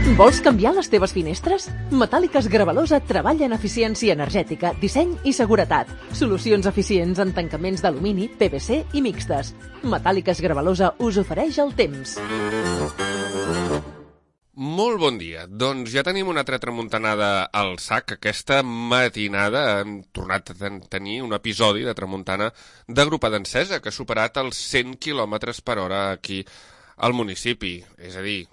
Vols canviar les teves finestres? Metàl·liques Gravalosa treballa en eficiència energètica, disseny i seguretat. Solucions eficients en tancaments d'alumini, PVC i mixtes. Metàl·liques Gravalosa us ofereix el temps. Molt bon dia. Doncs ja tenim una altra tramuntanada al sac. Aquesta matinada hem tornat a tenir un episodi de tramuntana de Grupa d'Encesa que ha superat els 100 km per hora aquí al municipi. És a dir,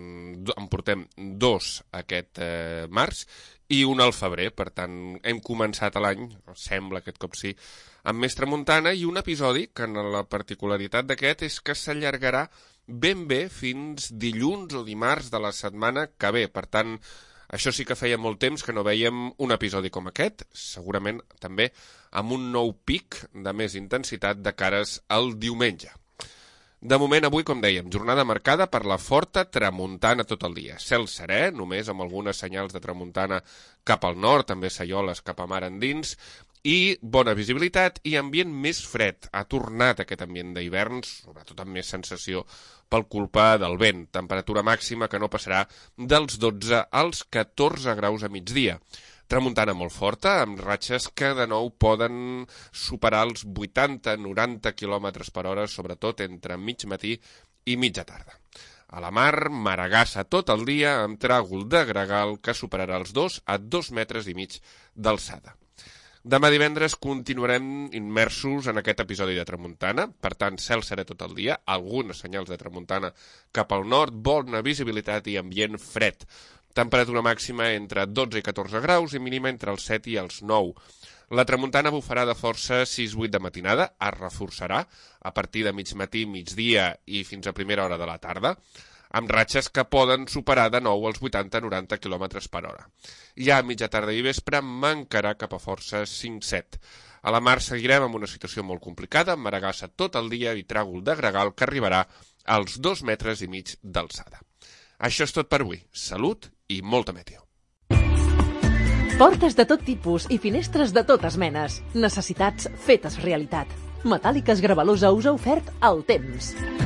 en portem 2 aquest març i un al febrer. Per tant, hem començat l'any, sembla aquest cop sí, amb més tramuntana i un episodi que la particularitat d'aquest és que s'allargarà ben bé fins dilluns o dimarts de la setmana que ve. Per tant, això sí que feia molt temps que no vèiem un episodi com aquest, segurament també amb un nou pic de més intensitat de cares al diumenge. De moment, avui, com dèiem, jornada marcada per la forta tramuntana tot el dia. Cel serè, només amb algunes senyals de tramuntana cap al nord, també saioles cap a mar endins, i bona visibilitat i ambient més fred. Ha tornat aquest ambient d'hivern, sobretot amb més sensació pel culpa del vent. Temperatura màxima que no passarà dels 12 als 14 graus a migdia. Tramuntana molt forta, amb ratxes que de nou poden superar els 80-90 km per hora, sobretot entre mig matí i mitja tarda. A la mar, maragassa tot el dia, amb tràgol de gregal que superarà els 2 a 2,5 metres d'alçada. Demà divendres continuarem immersos en aquest episodi de tramuntana, per tant, cel serè tot el dia, algunes senyals de tramuntana cap al nord, bona visibilitat i ambient fred. Temperatura màxima entre 12 i 14 graus i mínima entre els 7 i els 9. La tramuntana bufarà de força 6-8 de matinada, es reforçarà a partir de mig matí, migdia i fins a primera hora de la tarda, amb ratxes que poden superar de nou els 80-90 km per hora. Ja a mitja tarda i vespre mancarà cap a força 5-7. A la mar seguirem amb una situació molt complicada, amb maragassa tot el dia i tràgol de gregal que arribarà als 2,5 metres d'alçada. Això és tot per avui. Salut i molta meteo. Portes de tot tipus i finestres de totes menes. Necessitats fetes realitat. Metàl·liques Gravalosa us ha ofert el temps.